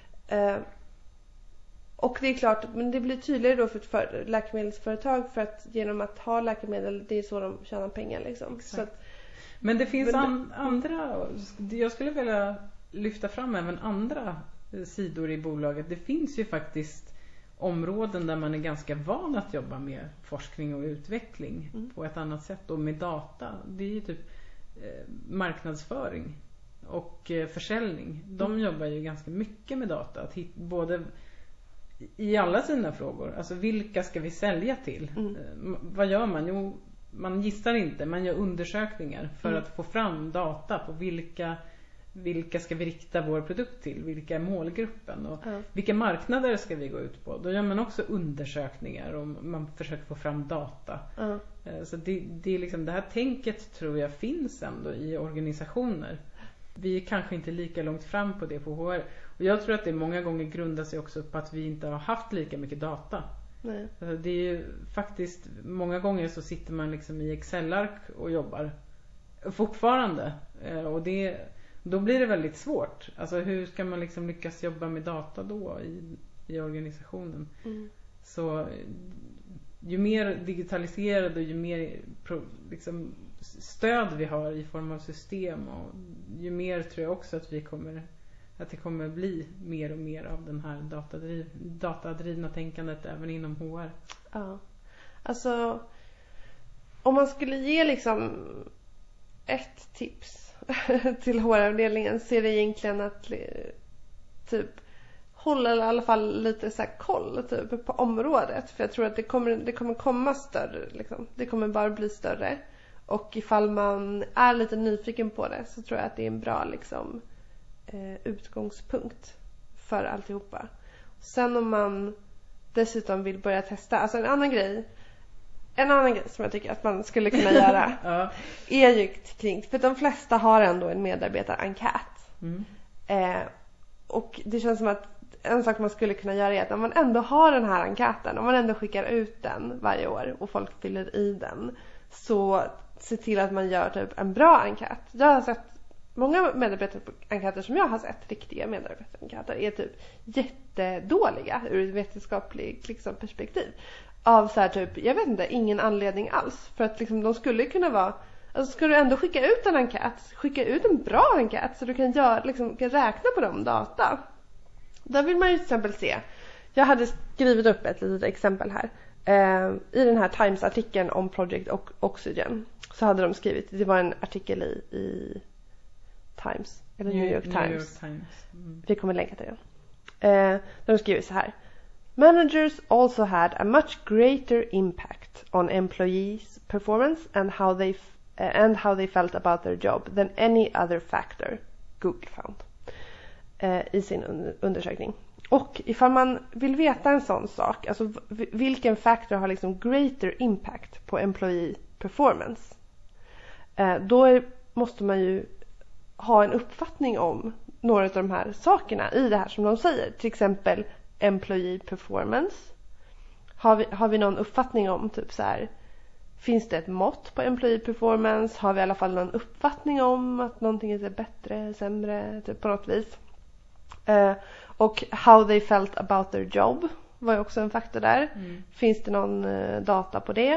Och det är klart, men det blir tydligare då för läkemedelsföretag, för att genom att ha läkemedel, det är så de tjänar pengar liksom. Så att, men det finns andra, jag skulle vilja lyfta fram även andra sidor i bolaget. Det finns ju faktiskt områden där man är ganska van att jobba med forskning och utveckling på ett annat sätt, och med data. Det är ju typ marknadsföring och försäljning. De jobbar ju ganska mycket med data, att både i alla sina frågor. Alltså vilka ska vi sälja till? Vad gör man? Jo, man gissar inte, man gör undersökningar för att få fram data på vilka ska vi rikta vår produkt till? Vilka är målgruppen? Och vilka marknader ska vi gå ut på? Då gör man också undersökningar och man försöker få fram data. Så det är liksom, det här tänket tror jag finns ändå i organisationer. Vi är kanske inte lika långt fram på det på HR. Och jag tror att det många gånger grundar sig också på att vi inte har haft lika mycket data. Nej. Alltså det är ju faktiskt, många gånger så sitter man liksom i Excel-ark och jobbar fortfarande. Och då blir det väldigt svårt. Alltså hur ska man liksom lyckas jobba med data då i organisationen? Så ju mer digitaliserade och ju mer liksom, stöd vi har i form av system, och ju mer tror jag också att det kommer bli mer och mer av den här datadrivna tänkandet även inom HR. Ja. Alltså, om man skulle ge liksom ett tips till HR-avdelningen, så är det egentligen att typ hålla i alla fall lite så här koll typ på området, för jag tror att det kommer komma större liksom. Det kommer bara bli större, och ifall man är lite nyfiken på det så tror jag att det är en bra liksom utgångspunkt för alltihopa. Sen om man dessutom vill börja testa, alltså en annan grej som jag tycker att man skulle kunna göra är ju kring, för de flesta har ändå en medarbetarenkät. Och det känns som att en sak man skulle kunna göra är att om man ändå har den här enkäten, om man ändå skickar ut den varje år och folk fyller i den, så se till att man gör typ en bra enkät. Jag har sett många medarbetarenkäter som jag har sett, riktiga medarbetarenkäter, är typ jättedåliga ur ett vetenskapligt liksom, perspektiv. Av så här typ, jag vet inte, ingen anledning alls. För att liksom, de skulle kunna vara, alltså ska du ändå skicka ut en enkät, skicka ut en bra enkät så du kan liksom, kan räkna på de data. Där vill man ju till exempel se, jag hade skrivit upp ett litet exempel här. I den här Times-artikeln om Project Oxygen så hade de skrivit, det var en artikel i Times, eller New York Times. Vi kommer länka till den. De skriver så här: Managers also had a much greater impact on employees' performance and how they felt about their job than any other factor Google found i sin undersökning. Och ifall man vill veta en sån sak, alltså vilken factor har liksom greater impact på employee performance, då måste man ju ha en uppfattning om några av de här sakerna i det här som de säger. Till exempel employee performance. Har vi någon uppfattning om typ så här, finns det ett mått på employee performance? Har vi i alla fall någon uppfattning om att någonting är bättre, sämre, typ på något vis? Och how they felt about their job var ju också en faktor där. Finns det någon data på det?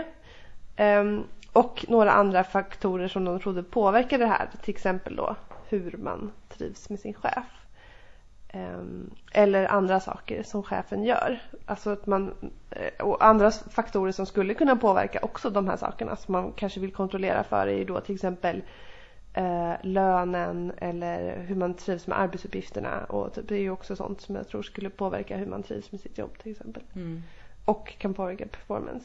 Och några andra faktorer som de trodde påverkade det här. Till exempel då hur man trivs med sin chef. Eller andra saker som chefen gör. Alltså att och andra faktorer som skulle kunna påverka också de här sakerna som man kanske vill kontrollera för är ju då till exempel lönen eller hur man trivs med arbetsuppgifterna, och typ, det är ju också sånt som jag tror skulle påverka hur man trivs med sitt jobb till exempel. Och kan påverka performance.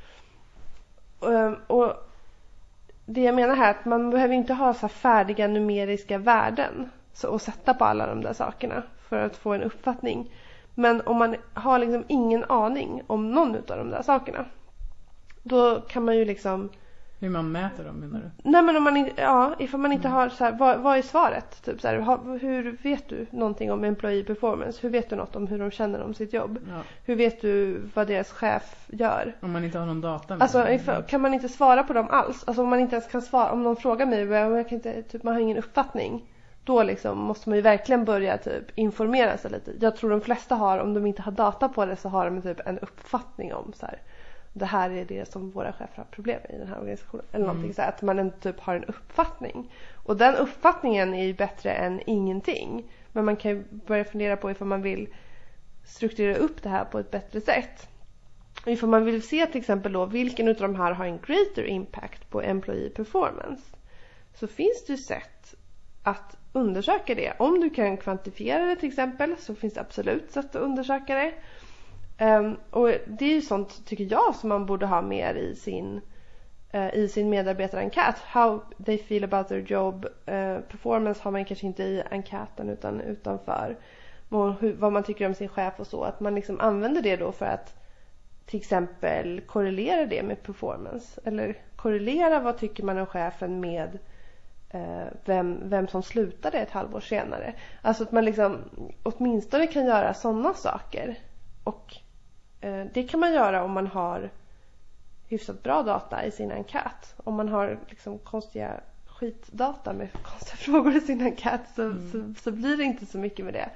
Och det jag menar här är att man behöver inte ha så här färdiga numeriska värden och sätta på alla de där sakerna för att få en uppfattning. Men om man har liksom ingen aning om någon av de där sakerna, då kan man ju liksom... Hur man mäter dem, menar du? Nej, men ifall man inte har så här, vad är svaret? Typ så här, hur vet du någonting om employee performance? Hur vet du något om hur de känner om sitt jobb? Ja. Hur vet du vad deras chef gör? Om man inte har någon data. Alltså, kan man inte svara på dem alls? Alltså om man inte ens kan svara, om någon frågar mig, jag kan inte, typ, man har ingen uppfattning. Då liksom måste man ju verkligen börja typ informera sig lite. Jag tror de flesta har, om de inte har data på det, så har de typ en uppfattning om så här, det här är det som våra chefer har problem med i den här organisationen. Eller någonting så här, att man typ har en uppfattning. Och den uppfattningen är ju bättre än ingenting. Men man kan ju börja fundera på ifall man vill strukturera upp det här på ett bättre sätt. Och ifall man vill se till exempel då vilken av de här har en greater impact på employee performance, så finns det ju sätt att undersöka det. Om du kan kvantifiera det till exempel, så finns det absolut sätt att undersöka det. Och det är ju sånt, tycker jag, som man borde ha mer i sin medarbetarenkät. How they feel about their job. Performance har man kanske inte i enkäten utan utanför. Vad man tycker om sin chef och så. Att man liksom använder det då för att till exempel korrelera det med performance. Eller korrelera vad tycker man om chefen med vem som slutade ett halvår senare. Alltså att man liksom åtminstone kan göra sådana saker. Och det kan man göra om man har hyfsat bra data i sin enkät. Om man har liksom konstiga skitdata med konstiga frågor i sin enkät, så blir det inte så mycket med det.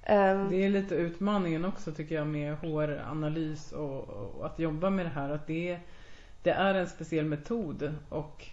Det är lite utmaningen också tycker jag med HR-analys och att jobba med det här. Att det är en speciell metod och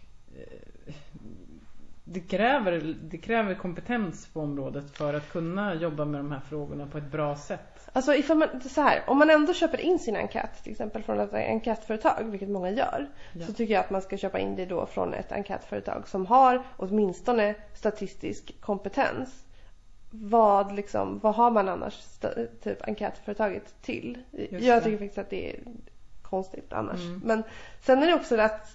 det kräver kompetens på området för att kunna jobba med de här frågorna på ett bra sätt. Alltså om man ändå köper in sin enkät till exempel från ett enkätföretag, vilket många gör, så tycker jag att man ska köpa in det då från ett enkätföretag som har åtminstone statistisk kompetens. Vad har man annars typ enkätföretaget till? Jag tycker faktiskt att det är konstigt annars. Men sen är det också att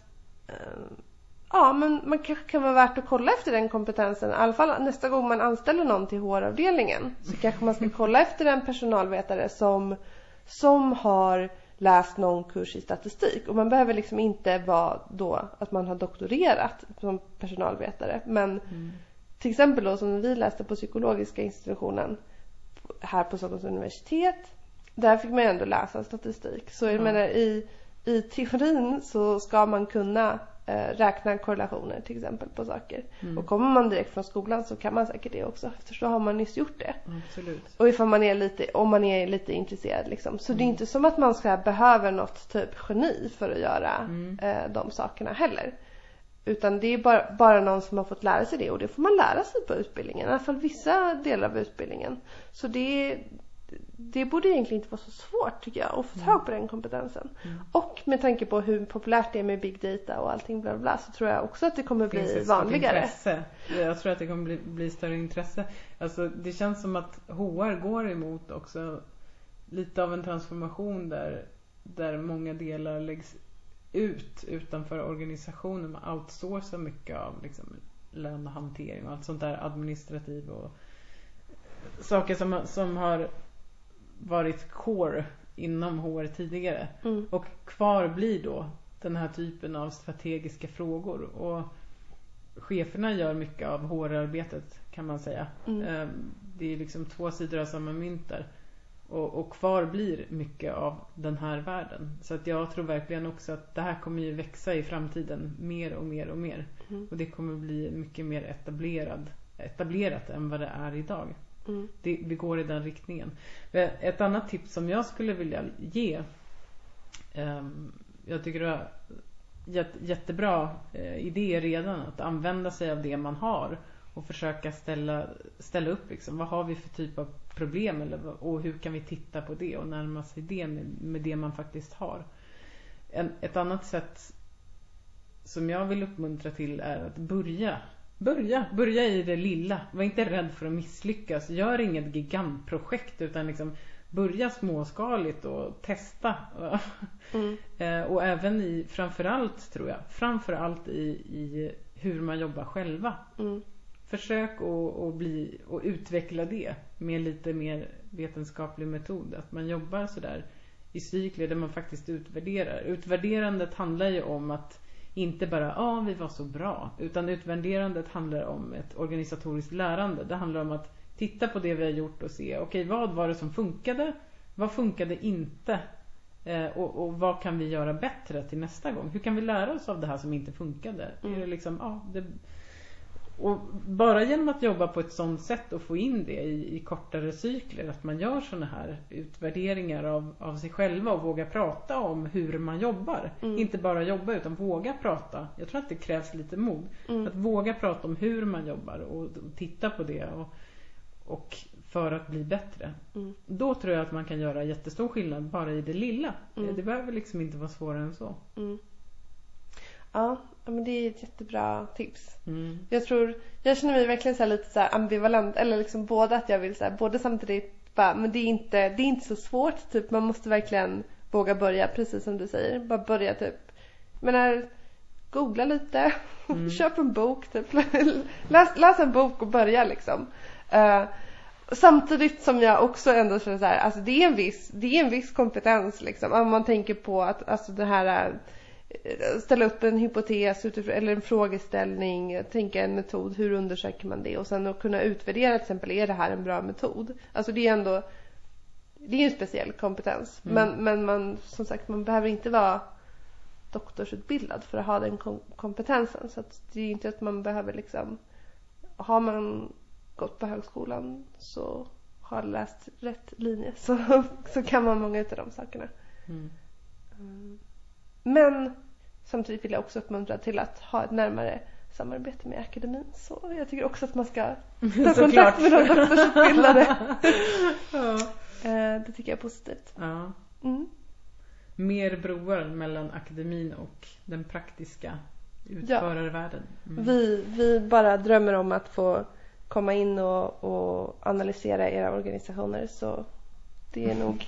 men man kanske kan vara värt att kolla efter den kompetensen. I alla fall nästa gång man anställer någon till HR-avdelningen så kanske man ska kolla efter en personalvetare som har läst någon kurs i statistik. Och man behöver inte vara då att man har doktorerat som personalvetare. Men till exempel då som vi läste på psykologiska institutionen här på Stockholms universitet. Där fick man ändå läsa statistik. Så jag menar i teorin så ska man kunna räkna korrelationer till exempel på saker. Och kommer man direkt från skolan så kan man säkert det också. För så har man nyss gjort det. Absolut. Och om man är lite intresserad Så det är inte som att man behöver något typ geni för att göra de sakerna heller. Utan det är bara någon som har fått lära sig det. Och det får man lära sig på utbildningen. I alla fall vissa delar av utbildningen. Så det borde egentligen inte vara så svårt tycker jag att få tag på den kompetensen. Och med tanke på hur populärt det är med big data och allting bla bla, så tror jag också att det kommer bli vanligare. Jag tror att det kommer bli större intresse. Alltså det känns som att HR går emot också lite av en transformation där många delar läggs ut utanför organisationen. Man outsourcar mycket av lönehantering och allt sånt där administrativ och saker som har varit core inom HR tidigare. Och kvar blir då den här typen av strategiska frågor. Och cheferna gör mycket av HR-arbetet kan man säga. Det är två sidor av samma mynt där. Och kvar blir mycket av den här världen. Så att jag tror verkligen också att det här kommer ju växa i framtiden mer och mer och mer. Och det kommer bli mycket mer etablerat än vad det är idag. Vi går i den riktningen. Ett annat tips som jag skulle vilja ge, jag tycker det är jättebra idé redan att använda sig av det man har och försöka ställa upp vad har vi för typ av problem och hur kan vi titta på det och närma sig det med det man faktiskt har. Ett annat sätt som jag vill uppmuntra till är att börja i det lilla. Var inte rädd för att misslyckas. Gör inget gigantprojekt utan börja småskaligt och testa. Och även framförallt i hur man jobbar själva. Försök att utveckla det med lite mer vetenskaplig metod. Att man jobbar sådär i cykler där man faktiskt utvärderar. Utvärderandet handlar ju om att inte bara, vi var så bra. Utan utvärderandet handlar om ett organisatoriskt lärande. Det handlar om att titta på det vi har gjort och se, okej, vad var det som funkade? Vad funkade inte? Och vad kan vi göra bättre till nästa gång? Hur kan vi lära oss av det här som inte funkade? Är det och bara genom att jobba på ett sådant sätt och få in det i kortare cykler, att man gör såna här utvärderingar av sig själva och våga prata om hur man jobbar. Inte bara jobba utan våga prata. Jag tror att det krävs lite mod. Att våga prata om hur man jobbar och titta på det och för att bli bättre. Då tror jag att man kan göra jättestor skillnad bara i det lilla. Det behöver inte vara svårare än så. Ja, men det är ett jättebra tips. Jag känner mig verkligen lite ambivalent, eller både att jag vill både samtidigt men det är inte så svårt typ, man måste verkligen våga börja, precis som du säger, bara börja typ, googla lite, köp en bok typ, läs en bok och börja samtidigt som jag också ändå känner alltså det är en viss kompetens om man tänker på att det här ställa upp en hypotes eller en frågeställning, tänka en metod, hur undersöker man det och sen att kunna utvärdera till exempel, är det här en bra metod? Alltså det är en speciell kompetens. Men man, som sagt, man behöver inte vara doktorsutbildad för att ha den kompetensen, så att det är inte att man behöver har man gått på högskolan så har läst rätt linje så kan man många av de sakerna. Men samtidigt vill jag också uppmuntra till att ha ett närmare samarbete med akademin. Så jag tycker också att man ska ta kontakt med de doktorsutbildade. Det tycker jag är positivt. Ja. Mer broar mellan akademin och den praktiska utförarvärlden. Vi bara drömmer om att få komma in och analysera era organisationer, så det är nog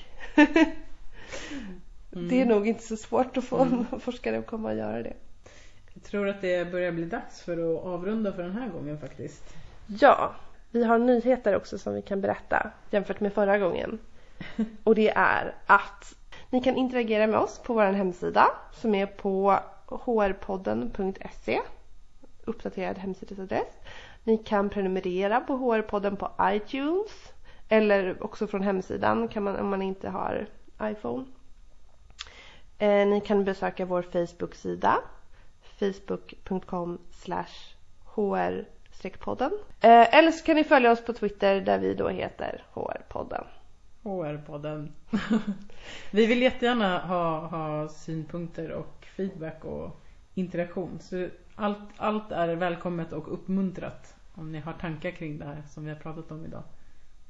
det är nog inte så svårt att få en forskare att komma och göra det. Jag tror att det börjar bli dags för att avrunda för den här gången faktiskt. Ja, vi har nyheter också som vi kan berätta jämfört med förra gången. Och det är att ni kan interagera med oss på vår hemsida som är på hrpodden.se, uppdaterad hemsidaadress. Ni kan prenumerera på HR-podden på iTunes eller också från hemsidan kan man, om man inte har iPhone. Ni kan besöka vår Facebook-sida facebook.com/hr-podden. Eller så kan ni följa oss på Twitter där vi då heter HR-podden. HR-podden. Vi vill jättegärna ha synpunkter och feedback och interaktion. Så allt är välkommet och uppmuntrat om ni har tankar kring det här som vi har pratat om idag.